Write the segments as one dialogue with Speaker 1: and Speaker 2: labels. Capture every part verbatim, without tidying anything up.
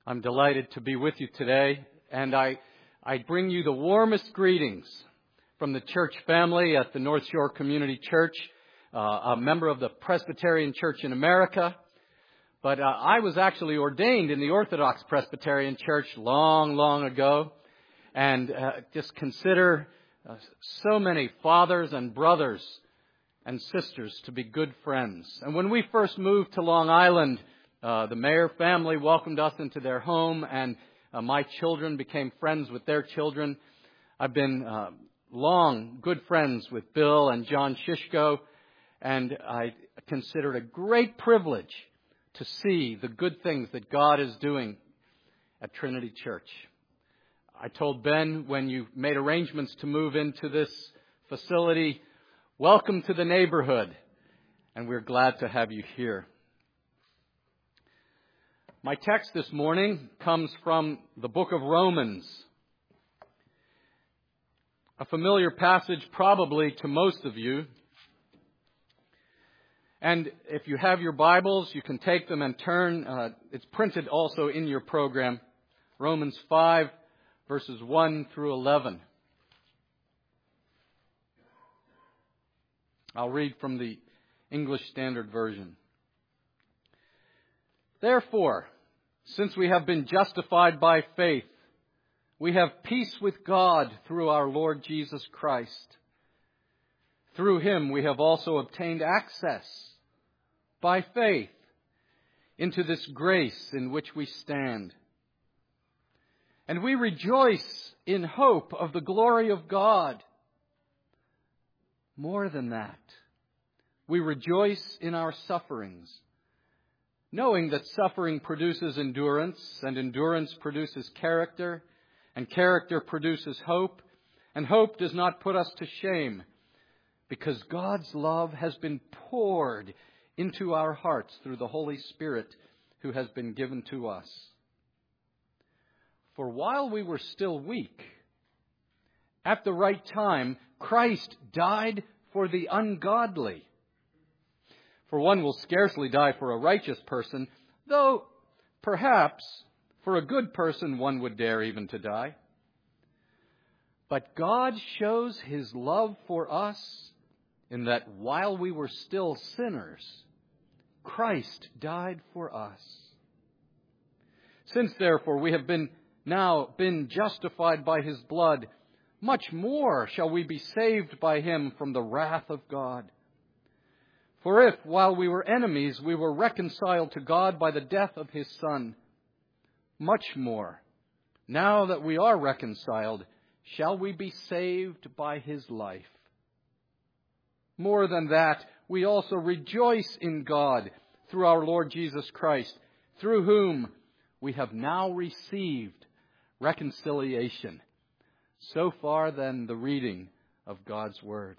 Speaker 1: I'm delighted to be with you today, and I, I bring you the warmest greetings from the church family at the North Shore Community Church, uh, a member of the Presbyterian Church in America. But uh, I was actually ordained in the Orthodox Presbyterian Church long, long ago, and uh, just consider uh, so many fathers and brothers and sisters to be good friends. And when we first moved to Long Island, Uh, the Mayer family welcomed us into their home, and uh, my children became friends with their children. I've been uh, long good friends with Bill and John Shishko, and I consider it a great privilege to see the good things that God is doing at Trinity Church. I told Ben when you made arrangements to move into this facility, welcome to the neighborhood, and we're glad to have you here. My text this morning comes from the book of Romans, a familiar passage probably to most of you. And if you have your Bibles, you can take them and turn. Uh, it's printed also in your program, Romans five, verses one through eleven. I'll read from the English Standard Version. Therefore, since we have been justified by faith, we have peace with God through our Lord Jesus Christ. Through him we have also obtained access by faith into this grace in which we stand. And we rejoice in hope of the glory of God. More than that, we rejoice in our sufferings, knowing that suffering produces endurance, and endurance produces character, and character produces hope, and hope does not put us to shame, because God's love has been poured into our hearts through the Holy Spirit who has been given to us. For while we were still weak, at the right time, Christ died for the ungodly. For one will scarcely die for a righteous person, though perhaps for a good person one would dare even to die. But God shows his love for us in that while we were still sinners, Christ died for us. Since therefore we have been now been justified by his blood, much more shall we be saved by him from the wrath of God. For if, while we were enemies, we were reconciled to God by the death of his Son, much more, now that we are reconciled, shall we be saved by his life. More than that, we also rejoice in God through our Lord Jesus Christ, through whom we have now received reconciliation. So far, then, the reading of God's Word.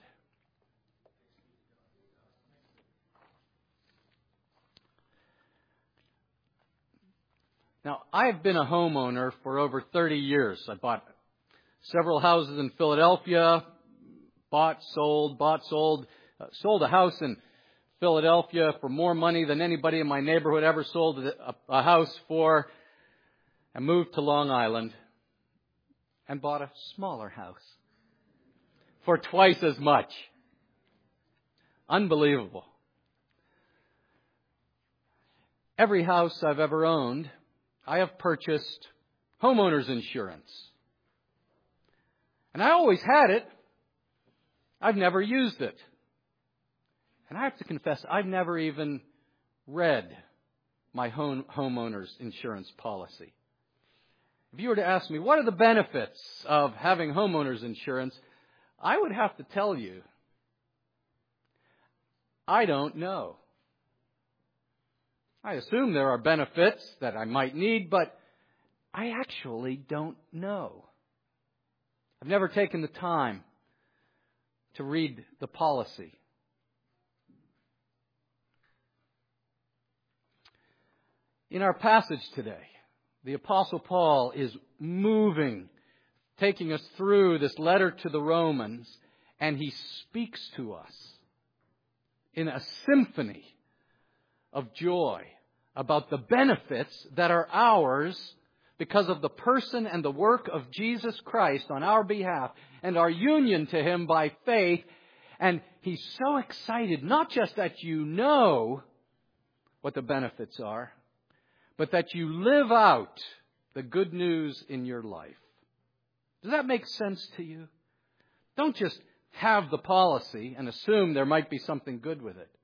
Speaker 1: Now, I've been a homeowner for over thirty years. I bought several houses in Philadelphia, bought, sold, bought, sold, uh, sold a house in Philadelphia for more money than anybody in my neighborhood ever sold a, a house for, and moved to Long Island and bought a smaller house for twice as much. Unbelievable. Every house I've ever owned, I have purchased homeowners insurance. And I always had it. I've never used it. And I have to confess, I've never even read my home, homeowner's insurance policy. If you were to ask me, what are the benefits of having homeowners insurance? I would have to tell you, I don't know. I assume there are benefits that I might need, but I actually don't know. I've never taken the time to read the policy. In our passage today, the Apostle Paul is moving, taking us through this letter to the Romans, and he speaks to us in a symphony of joy, about the benefits that are ours because of the person and the work of Jesus Christ on our behalf and our union to Him by faith. And He's so excited, not just that you know what the benefits are, but that you live out the good news in your life. Does that make sense to you? Don't just have the policy and assume there might be something good with it.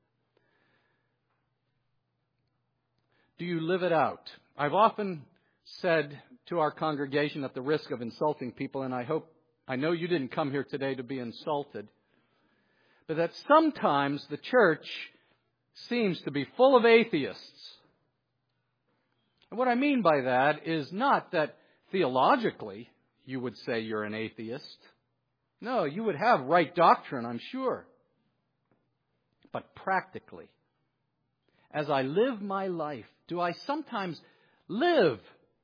Speaker 1: Do you live it out? I've often said to our congregation at the risk of insulting people, and I hope, I know you didn't come here today to be insulted, but that sometimes the church seems to be full of atheists. And what I mean by that is not that theologically you would say you're an atheist. No, you would have right doctrine, I'm sure. But practically, as I live my life, do I sometimes live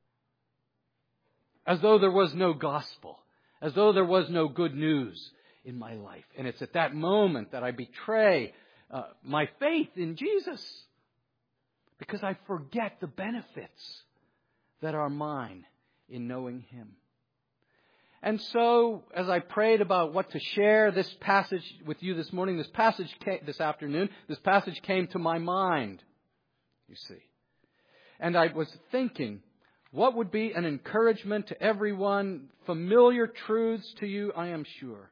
Speaker 1: as though there was no gospel, as though there was no good news in my life? And it's at that moment that I betray uh, my faith in Jesus, because I forget the benefits that are mine in knowing Him. And so, as I prayed about what to share this passage with you this morning, this passage came, this afternoon, this passage came to my mind, you see. And I was thinking, what would be an encouragement to everyone? Familiar truths to you, I am sure.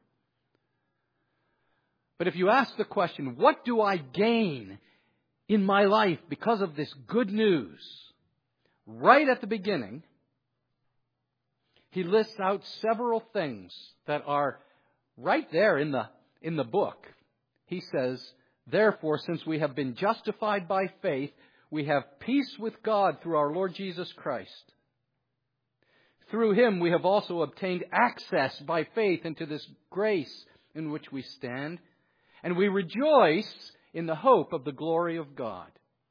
Speaker 1: But if you ask the question, what do I gain in my life because of this good news? Right at the beginning, he lists out several things that are right there in the, in the book. He says, therefore, since we have been justified by faith, we have peace with God through our Lord Jesus Christ. Through Him we have also obtained access by faith into this grace in which we stand, and we rejoice in the hope of the glory of God.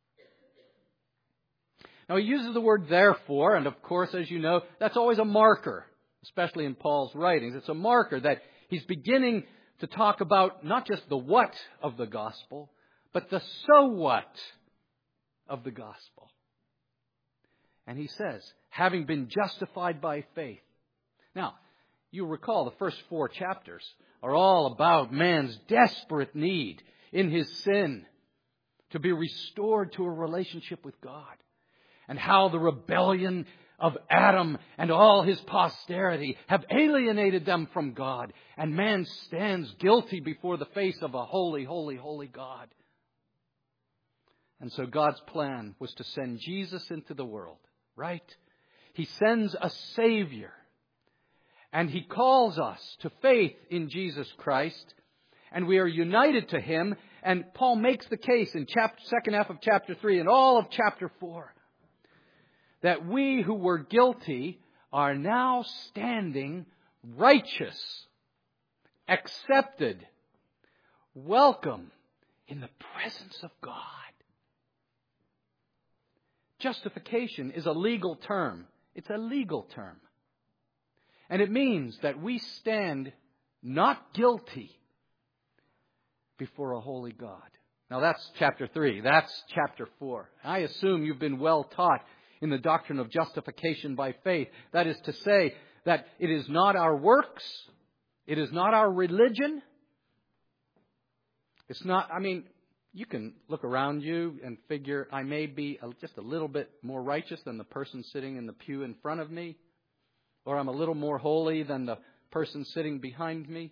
Speaker 1: Now he uses the word therefore, and of course, as you know, that's always a marker, especially in Paul's writings. It's a marker that he's beginning to talk about not just the what of the gospel, but the so what of the gospel. And he says, having been justified by faith. Now, you recall the first four chapters are all about man's desperate need in his sin to be restored to a relationship with God. And how the rebellion of Adam and all his posterity have alienated them from God. And man stands guilty before the face of a holy, holy, holy God. And so God's plan was to send Jesus into the world, right? He sends a Savior. And He calls us to faith in Jesus Christ. And we are united to Him. And Paul makes the case in chapter, second half of chapter three and all of chapter four. That we who were guilty are now standing righteous, accepted, welcome in the presence of God. Justification is a legal term. It's a legal term. And it means that we stand not guilty before a holy God. Now that's chapter three. That's chapter four. I assume you've been well taught in the doctrine of justification by faith. That is to say that it is not our works. It is not our religion. It's not, I mean, you can look around you and figure I may be just a little bit more righteous than the person sitting in the pew in front of me. Or I'm a little more holy than the person sitting behind me.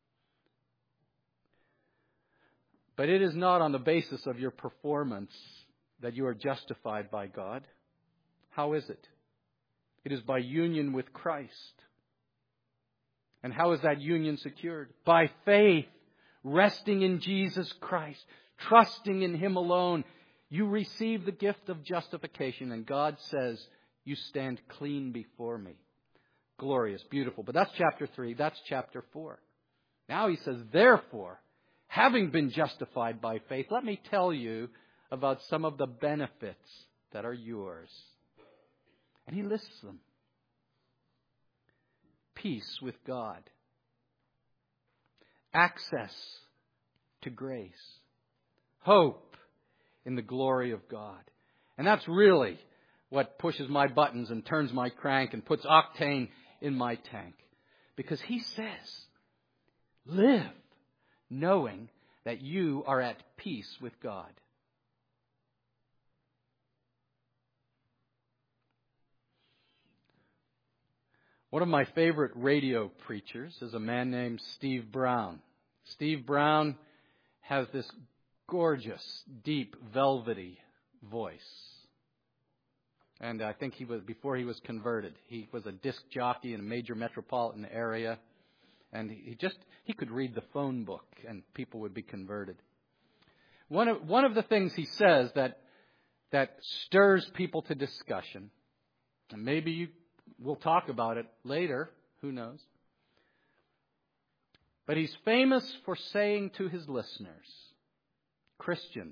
Speaker 1: But it is not on the basis of your performance that you are justified by God. How is it? It is by union with Christ. And how is that union secured? By faith, resting in Jesus Christ, trusting in Him alone. You receive the gift of justification, and God says, you stand clean before me. Glorious, beautiful. But that's chapter three. That's chapter four. Now he says, therefore, having been justified by faith, let me tell you about some of the benefits that are yours. And he lists them. Peace with God. Access to grace. Hope in the glory of God. And that's really what pushes my buttons and turns my crank and puts octane in my tank. Because He says, live knowing that you are at peace with God. One of my favorite radio preachers is a man named Steve Brown. Steve Brown has this gorgeous, deep, velvety voice. And I think he was, before he was converted, he was a disc jockey in a major metropolitan area. And he just, he could read the phone book and people would be converted. One of, one of the things he says that, that stirs people to discussion, and maybe you, we'll talk about it later, who knows. But he's famous for saying to his listeners, Christian,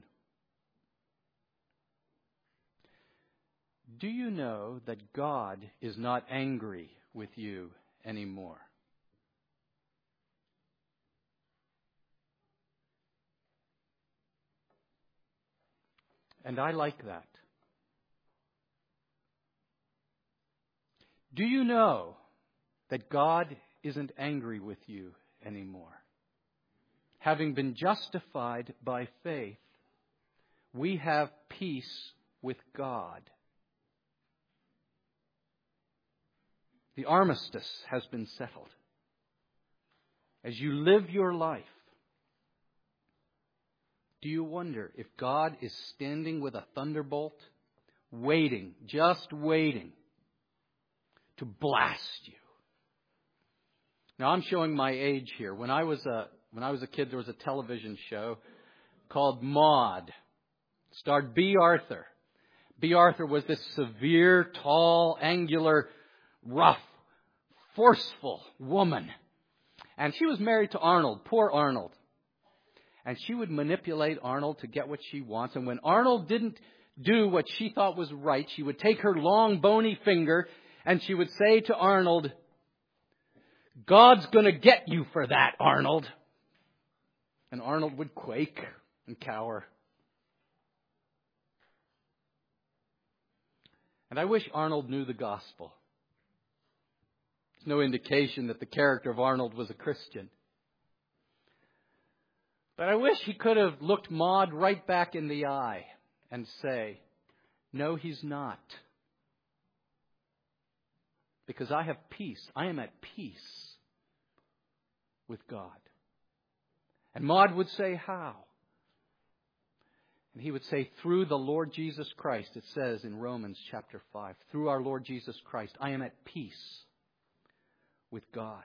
Speaker 1: do you know that God is not angry with you anymore? And I like that. Do you know that God isn't angry with you anymore? Having been justified by faith, we have peace with God. The armistice has been settled. As you live your life, do you wonder if God is standing with a thunderbolt, waiting, just waiting, to blast you? Now, I'm showing my age here. When I was a when I was a kid, there was a television show called Maude. It starred B. Arthur. B. Arthur was this severe, tall, angular, rough, forceful woman. And she was married to Arnold, poor Arnold. And she would manipulate Arnold to get what she wants. And when Arnold didn't do what she thought was right, she would take her long, bony finger and she would say to Arnold, God's going to get you for that, Arnold. And Arnold would quake and cower. And I wish Arnold knew the gospel. There's no indication that the character of Arnold was a Christian. But I wish he could have looked Maude right back in the eye and say, no, he's not. Because I have peace. I am at peace with God. And Maude would say, how? And he would say, through the Lord Jesus Christ. It says in Romans chapter five, through our Lord Jesus Christ, I am at peace with God.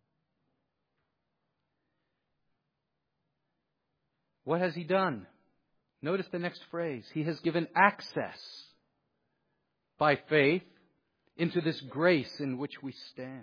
Speaker 1: What has He done? Notice the next phrase. He has given access by faith into this grace in which we stand.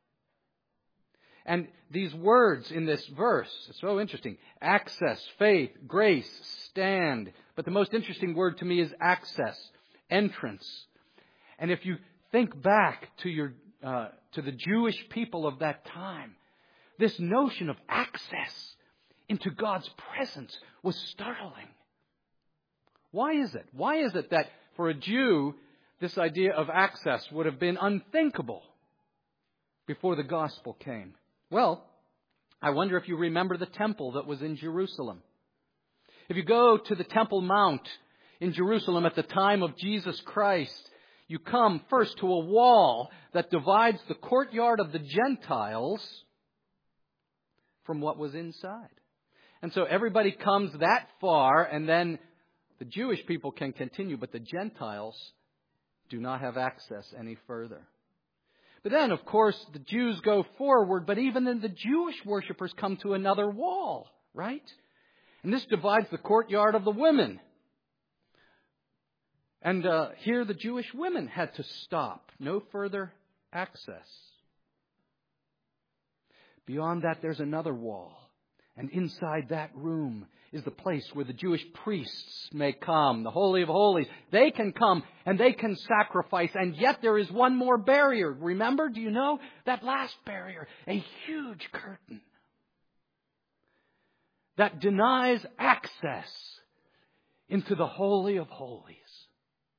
Speaker 1: And these words in this verse are so interesting. Access, faith, grace, stand. But the most interesting word to me is access, entrance. And if you think back to your uh, to the Jewish people of that time, this notion of access into God's presence was startling. Why is it? Why is it that for a Jew, this idea of access would have been unthinkable before the gospel came? Well, I wonder if you remember the temple that was in Jerusalem. If you go to the Temple Mount in Jerusalem at the time of Jesus Christ, you come first to a wall that divides the courtyard of the Gentiles from what was inside. And so everybody comes that far, and then the Jewish people can continue, but the Gentiles do not have access any further. But then, of course, the Jews go forward, but even then the Jewish worshippers come to another wall, right? And this divides the courtyard of the women. And uh, here the Jewish women had to stop. No further access. Beyond that, there's another wall. And inside that room is the place where the Jewish priests may come, the Holy of Holies. They can come and they can sacrifice. And yet there is one more barrier. Remember, do you know? That last barrier, a huge curtain that denies access into the Holy of Holies.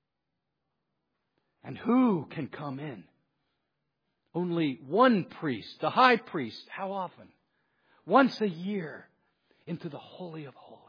Speaker 1: And who can come in? Only one priest, the high priest. How often? Once a year into the Holy of Holies.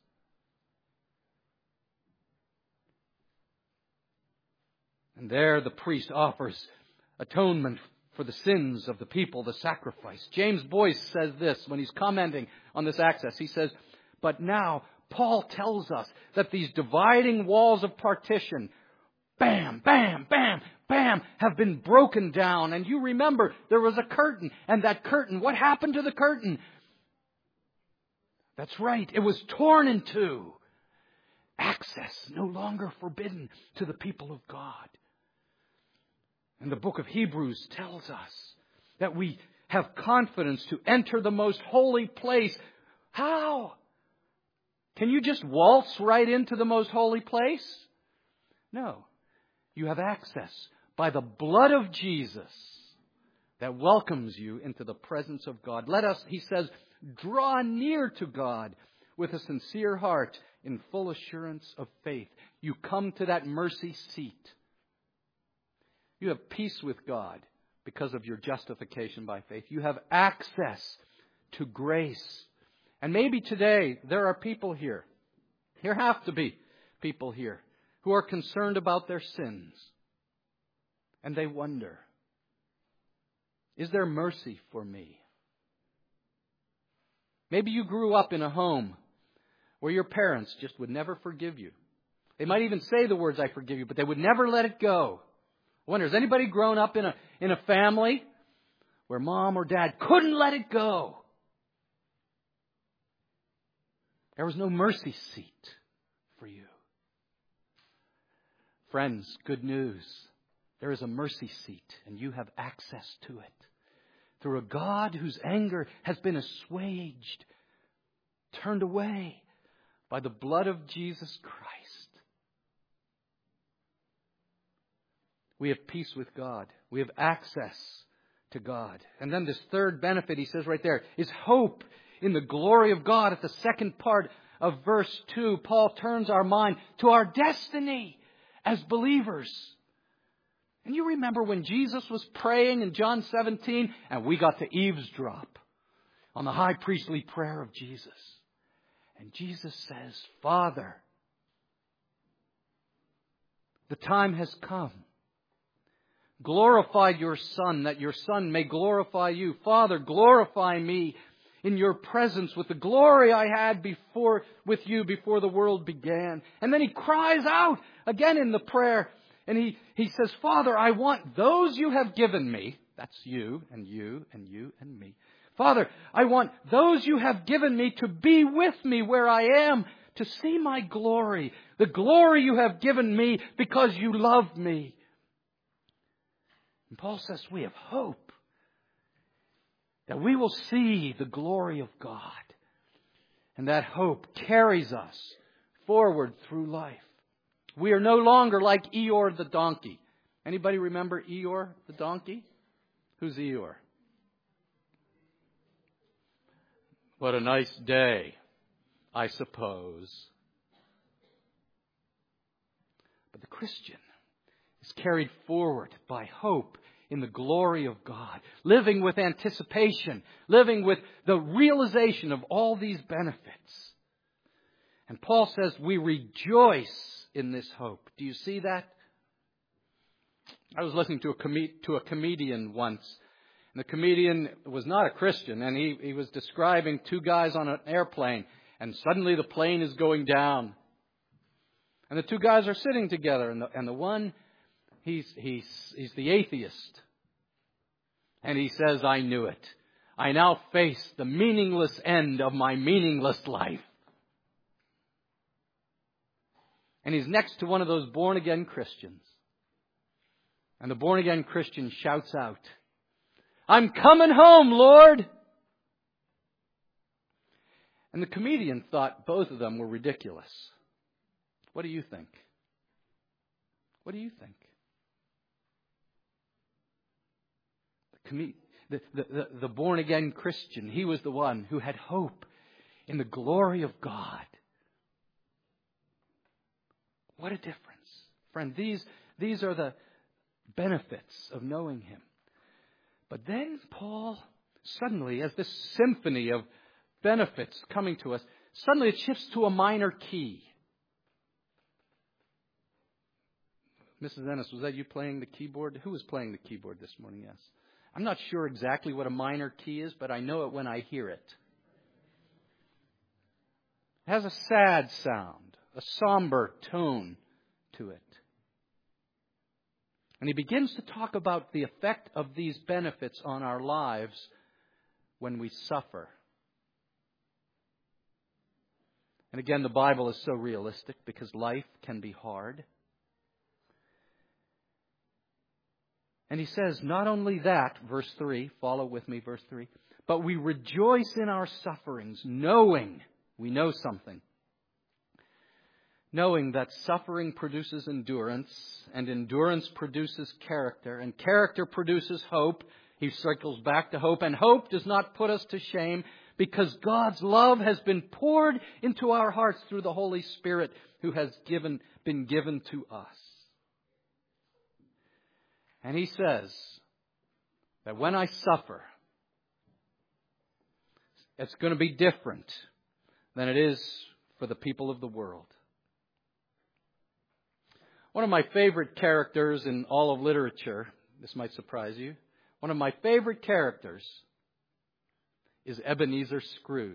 Speaker 1: And there the priest offers atonement for the sins of the people, the sacrifice. James Boyce says this when he's commenting on this access. He says, but now Paul tells us that these dividing walls of partition, bam, bam, bam, bam, have been broken down. And you remember there was a curtain. And that curtain, what happened to the curtain? That's right, it was torn in two. Access no longer forbidden to the people of God. And the book of Hebrews tells us that we have confidence to enter the most holy place. How? Can you just waltz right into the most holy place? No. You have access by the blood of Jesus that welcomes you into the presence of God. Let us, he says, draw near to God with a sincere heart in full assurance of faith. You come to that mercy seat. You have peace with God because of your justification by faith. You have access to grace. And maybe today there are people here, there have to be people here, who are concerned about their sins. And they wonder, is there mercy for me? Maybe you grew up in a home where your parents just would never forgive you. They might even say the words, I forgive you, but they would never let it go. I wonder, has anybody grown up in a, in a family where mom or dad couldn't let it go? There was no mercy seat for you. Friends, good news. There is a mercy seat, and you have access to it through a God whose anger has been assuaged, turned away by the blood of Jesus Christ. We have peace with God. We have access to God. And then this third benefit, he says right there, is hope in the glory of God. At the second part of verse two, Paul turns our mind to our destiny as believers. And you remember when Jesus was praying in John seventeen, and we got to eavesdrop on the high priestly prayer of Jesus. And Jesus says, Father, the time has come. Glorify your Son, that your Son may glorify you. Father, glorify me in your presence with the glory I had before with you before the world began. And then he cries out again in the prayer. And he, he says, Father, I want those you have given me. That's you and you and you and me. Father, I want those you have given me to be with me where I am, to see my glory. The glory you have given me because you love me. And Paul says we have hope that we will see the glory of God. And that hope carries us forward through life. We are no longer like Eeyore the donkey. Anybody remember Eeyore the donkey? Who's Eeyore? What a nice day, I suppose. But the Christian is carried forward by hope in the glory of God, living with anticipation, living with the realization of all these benefits. And Paul says we rejoice in this hope. Do you see that? I was listening to a, com- to a comedian once. And the comedian was not a Christian. And he, he was describing two guys on an airplane. And suddenly the plane is going down. And the two guys are sitting together. And the, and the one, he's, he's, he's the atheist. And he says, I knew it. I now face the meaningless end of my meaningless life. And he's next to one of those born-again Christians. And the born-again Christian shouts out, I'm coming home, Lord! And the comedian thought both of them were ridiculous. What do you think? What do you think? The, com- the, the, the, the born-again Christian, he was the one who had hope in the glory of God. What a difference. Friend, these, these are the, benefits of knowing Him. But then Paul, suddenly, as this symphony of benefits coming to us, suddenly it shifts to a minor key. Missus Ennis, was that you playing the keyboard? Who was playing the keyboard this morning? Yes. I'm not sure exactly what a minor key is, but I know it when I hear it. It has a sad sound, a somber tone to it. And he begins to talk about the effect of these benefits on our lives when we suffer. And again, the Bible is so realistic because life can be hard. And he says, not only that, verse three, follow with me, verse three, but we rejoice in our sufferings, knowing, we know something. Knowing that suffering produces endurance, and endurance produces character, and character produces hope. He circles back to hope, and hope does not put us to shame, because God's love has been poured into our hearts through the Holy Spirit who has given, been given to us. And he says that when I suffer, it's going to be different than it is for the people of the world. One of my favorite characters in all of literature, this might surprise you, one of my favorite characters is Ebenezer Scrooge.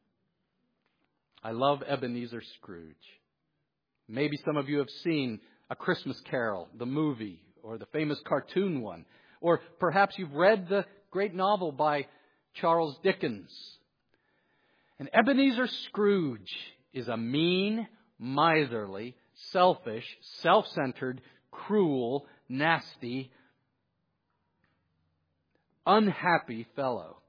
Speaker 1: I love Ebenezer Scrooge. Maybe some of you have seen A Christmas Carol, the movie, or the famous cartoon one. Or perhaps you've read the great novel by Charles Dickens. And Ebenezer Scrooge is a mean, miserly, selfish, self-centered, cruel, nasty, unhappy fellow.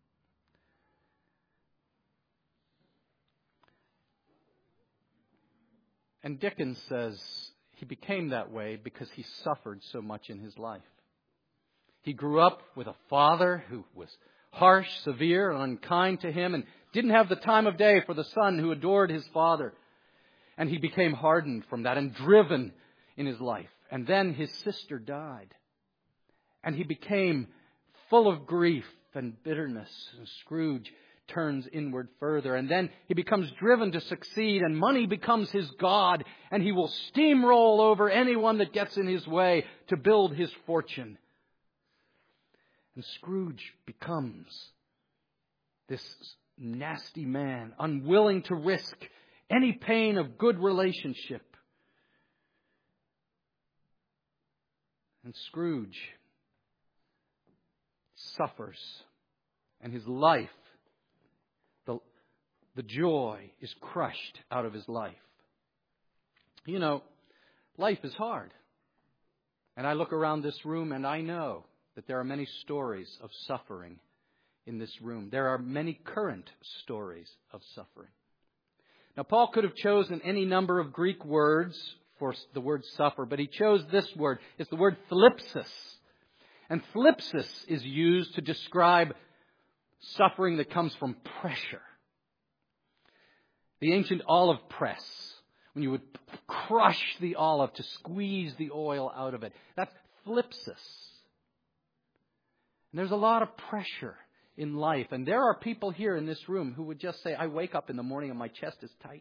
Speaker 1: And Dickens says he became that way because he suffered so much in his life. He grew up with a father who was harsh, severe, and unkind to him, and didn't have the time of day for the son who adored his father. And he became hardened from that and driven in his life. And then his sister died. And he became full of grief and bitterness. And Scrooge turns inward further. And then he becomes driven to succeed, and money becomes his god. And he will steamroll over anyone that gets in his way to build his fortune. And Scrooge becomes this nasty man, unwilling to risk any pain of good relationship. And Scrooge suffers. And his life, the, the joy is crushed out of his life. You know, life is hard. And I look around this room and I know that there are many stories of suffering in this room. There are many current stories of suffering. Now, Paul could have chosen any number of Greek words for the word suffer, but he chose this word. It's the word thlipsis. And thlipsis is used to describe suffering that comes from pressure. The ancient olive press, when you would crush the olive to squeeze the oil out of it. That's thlipsis. And there's a lot of pressure in life. And there are people here in this room who would just say, I wake up in the morning and my chest is tight.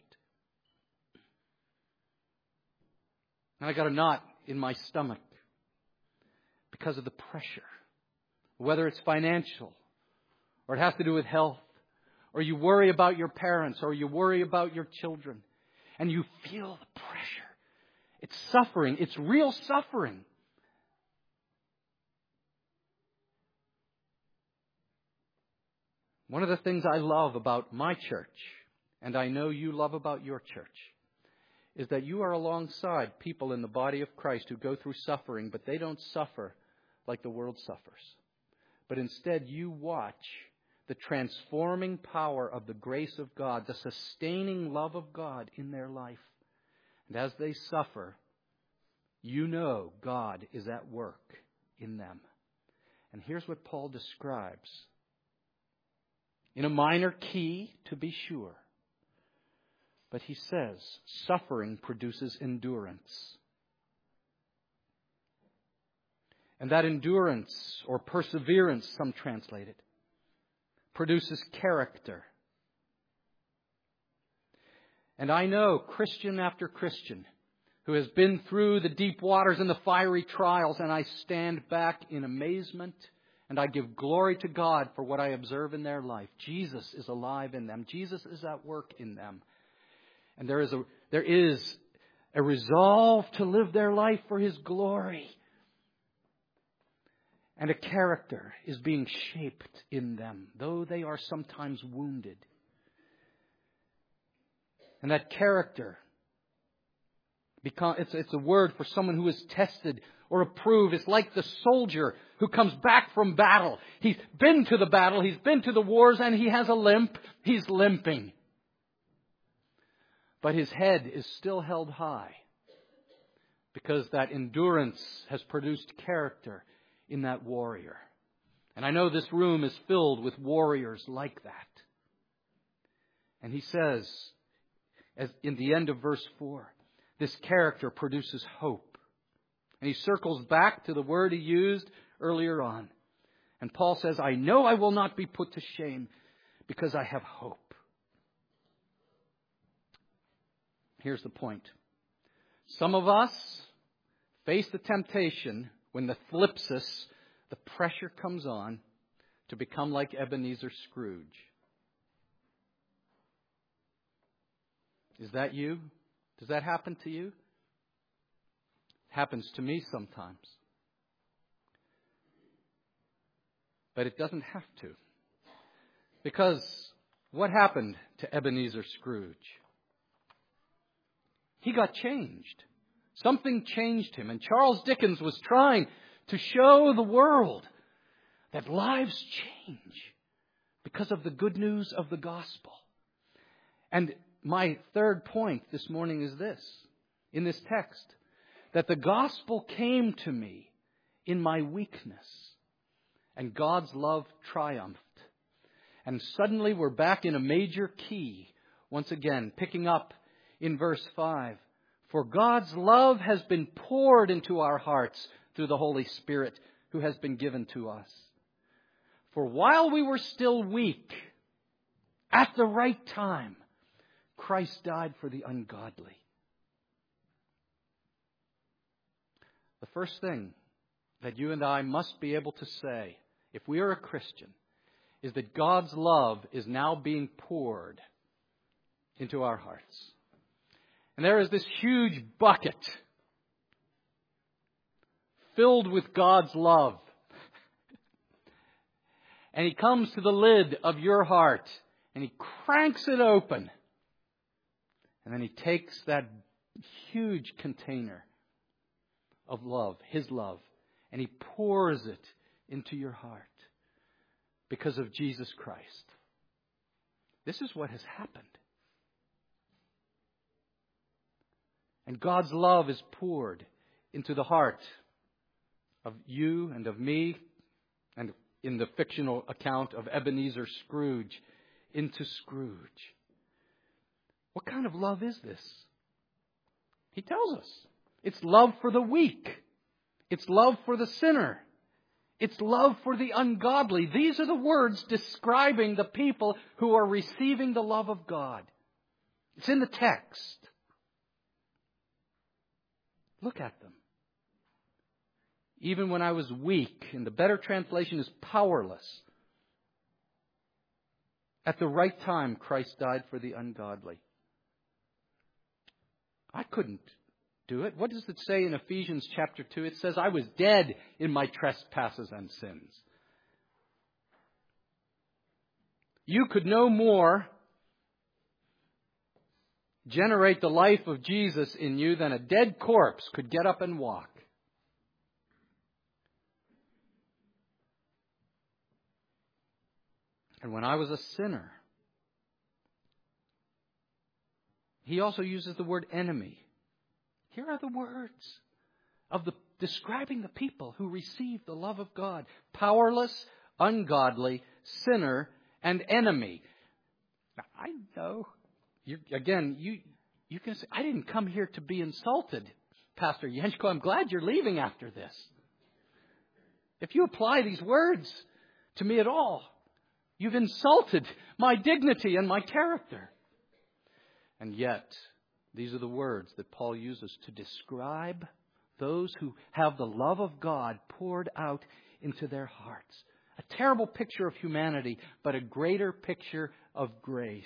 Speaker 1: And I got a knot in my stomach because of the pressure. Whether it's financial, or it has to do with health, or you worry about your parents, or you worry about your children, and you feel the pressure. It's suffering. It's real suffering. One of the things I love about my church, and I know you love about your church, is that you are alongside people in the body of Christ who go through suffering, but they don't suffer like the world suffers. But instead you watch the transforming power of the grace of God, the sustaining love of God in their life. And as they suffer, you know God is at work in them. And here's what Paul describes. In a minor key, to be sure. But he says, suffering produces endurance. And that endurance, or perseverance, some translate it, produces character. And I know Christian after Christian who has been through the deep waters and the fiery trials, and I stand back in amazement and I give glory to God for what I observe in their life. Jesus is alive in them. Jesus is at work in them. And there is a, there is a resolve to live their life for His glory. And a character is being shaped in them, though they are sometimes wounded. And that character, it's, it's a word for someone who is tested or approved. It's like the soldier who comes back from battle. He's been to the battle, he's been to the wars, and he has a limp. He's limping. But his head is still held high because that endurance has produced character in that warrior. And I know this room is filled with warriors like that. And he says, as in the end of verse four, this character produces hope. And he circles back to the word he used earlier on. And Paul says, I know I will not be put to shame because I have hope. Here's the point. Some of us face the temptation when the thlipsis, the pressure comes on, to become like Ebenezer Scrooge. Is that you? Does that happen to you? It happens to me sometimes. But it doesn't have to. Because what happened to Ebenezer Scrooge? He got changed. Something changed him. And Charles Dickens was trying to show the world that lives change because of the good news of the gospel. And my third point this morning is this, in this text, that the gospel came to me in my weakness, and God's love triumphed. And suddenly we're back in a major key, once again, picking up in verse five. For God's love has been poured into our hearts through the Holy Spirit who has been given to us. For while we were still weak, at the right time, Christ died for the ungodly. The first thing that you and I must be able to say, if we are a Christian, is that God's love is now being poured into our hearts. And there is this huge bucket filled with God's love. And He comes to the lid of your heart and He cranks it open. And then He takes that huge container of love, His love, and He pours it into your heart because of Jesus Christ. This is what has happened. And God's love is poured into the heart of you and of me, and in the fictional account of Ebenezer Scrooge, into Scrooge. What kind of love is this? He tells us. It's love for the weak. It's love for the sinner. It's love for the ungodly. These are the words describing the people who are receiving the love of God. It's in the text. Look at them. Even when I was weak, and the better translation is powerless, at the right time Christ died for the ungodly. I couldn't do it. What does it say in Ephesians chapter two? It says, I was dead in my trespasses and sins. You could no more generate the life of Jesus in you than a dead corpse could get up and walk. And when I was a sinner, He also uses the word enemy. Here are the words of the describing the people who receive the love of God. Powerless, ungodly, sinner, and enemy. Now, I know, you, again, you you can say, I didn't come here to be insulted, Pastor Yenchko. I'm glad you're leaving after this. If you apply these words to me at all, you've insulted my dignity and my character. And yet, these are the words that Paul uses to describe those who have the love of God poured out into their hearts. A terrible picture of humanity, but a greater picture of grace.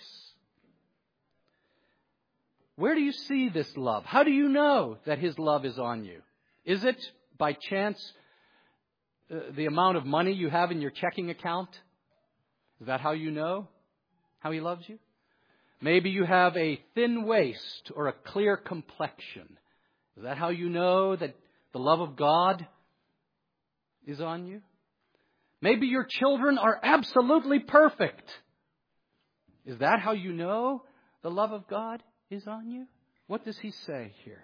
Speaker 1: Where do you see this love? How do you know that His love is on you? Is it by chance uh, the amount of money you have in your checking account? Is that how you know how He loves you? Maybe you have a thin waist or a clear complexion. Is that how you know that the love of God is on you? Maybe your children are absolutely perfect. Is that how you know the love of God is on you? What does he say here?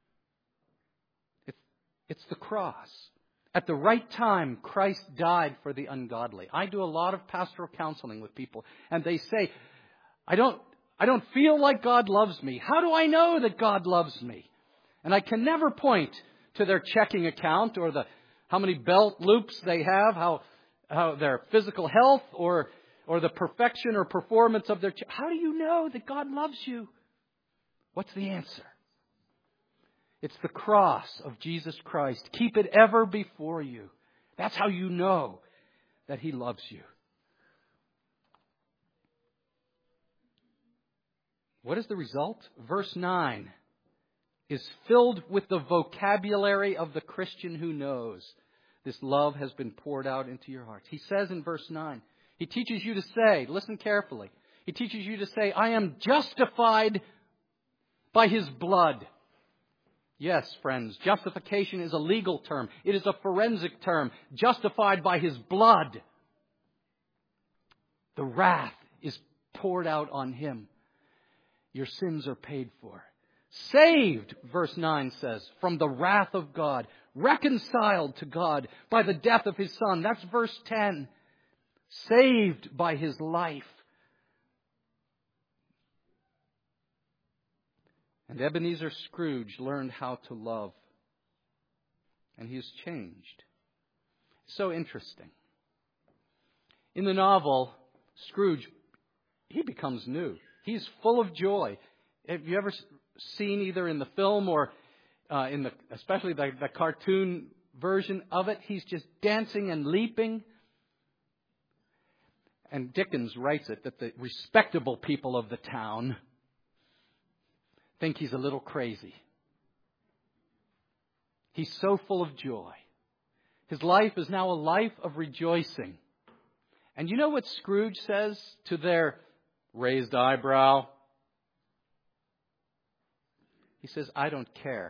Speaker 1: It's, it's the cross. At the right time, Christ died for the ungodly. I do a lot of pastoral counseling with people, and they say, I don't, I don't feel like God loves me. How do I know that God loves me? And I can never point to their checking account or the how many belt loops they have, how how their physical health or or the perfection or performance of their ch- how do you know that God loves you? What's the answer? It's the cross of Jesus Christ. Keep it ever before you. That's how you know that He loves you. What is the result? Verse nine is filled with the vocabulary of the Christian who knows this love has been poured out into your hearts. He says in verse nine, he teaches you to say, listen carefully, he teaches you to say, I am justified by His blood. Yes, friends, justification is a legal term. It is a forensic term. Justified by His blood. The wrath is poured out on Him. Your sins are paid for. Saved, verse nine says, from the wrath of God. Reconciled to God by the death of His Son. That's verse ten. Saved by His life. And Ebenezer Scrooge learned how to love. And he has changed. So interesting. In the novel, Scrooge, he becomes new. He's full of joy. Have you ever seen either in the film or uh, in the, especially the, the cartoon version of it? He's just dancing and leaping. And Dickens writes it that the respectable people of the town think he's a little crazy. He's so full of joy. His life is now a life of rejoicing. And you know what Scrooge says to their raised eyebrow? He says, I don't care.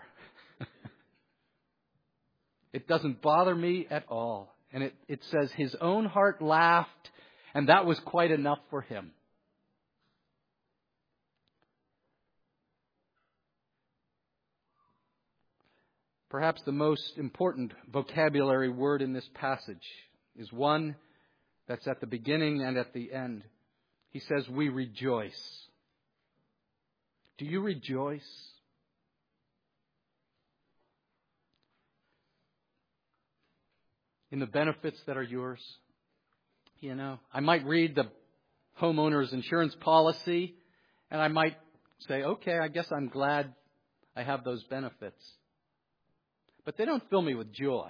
Speaker 1: It doesn't bother me at all. And it, it says his own heart laughed, and that was quite enough for him. Perhaps the most important vocabulary word in this passage is one that's at the beginning and at the end. He says, we rejoice. Do you rejoice? In the benefits that are yours? You know, I might read the homeowner's insurance policy and I might say, okay, I guess I'm glad I have those benefits. But they don't fill me with joy.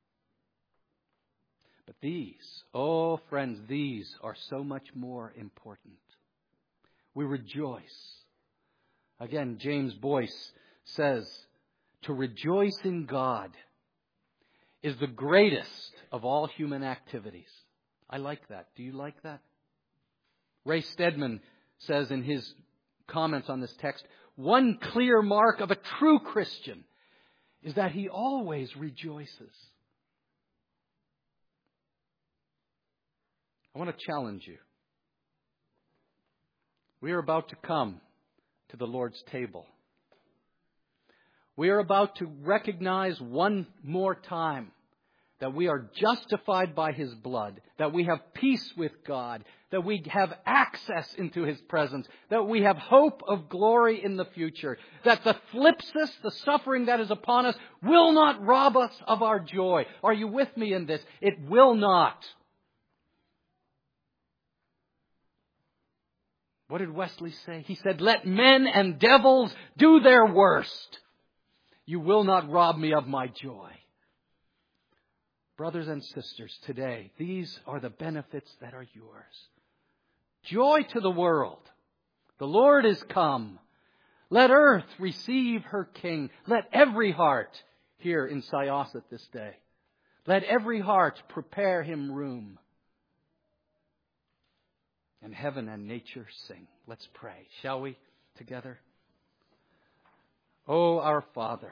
Speaker 1: But these, oh friends, these are so much more important. We rejoice. Again, James Boyce says, to rejoice in God is the greatest of all human activities. I like that. Do you like that? Ray Stedman says in his comments on this text, one clear mark of a true Christian is that he always rejoices. I want to challenge you. We are about to come to the Lord's table. We are about to recognize one more time that we are justified by His blood, that we have peace with God, that we have access into His presence, that we have hope of glory in the future, that the thlipsis, the suffering that is upon us, will not rob us of our joy. Are you with me in this? It will not. What did Wesley say? He said, "Let men and devils do their worst. You will not rob me of my joy." Brothers and sisters, today, these are the benefits that are yours. Joy to the world. The Lord is come. Let earth receive her King. Let every heart here in Syosset this day, let every heart prepare Him room. And heaven and nature sing. Let's pray, shall we, together? Oh, our Father,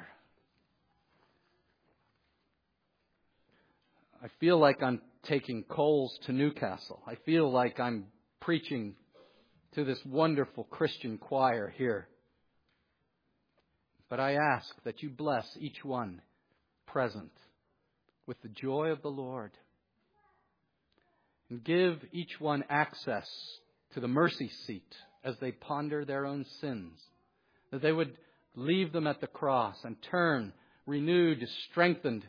Speaker 1: I feel like I'm taking coals to Newcastle. I feel like I'm preaching to this wonderful Christian choir here. But I ask that you bless each one present with the joy of the Lord. And give each one access to the mercy seat as they ponder their own sins. That they would leave them at the cross and turn renewed, strengthened,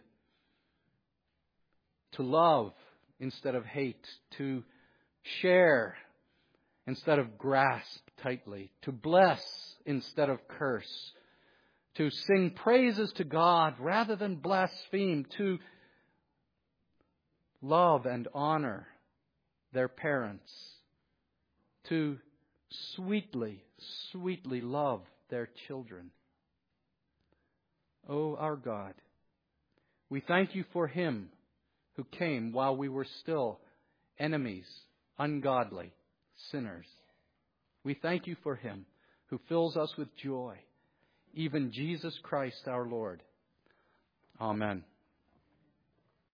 Speaker 1: to love instead of hate, to share instead of grasp tightly, to bless instead of curse, to sing praises to God rather than blaspheme, to love and honor their parents, to sweetly, sweetly love their children. Oh, our God, we thank you for Him who came while we were still enemies, ungodly, sinners. We thank you for Him who fills us with joy, even Jesus Christ our Lord. Amen.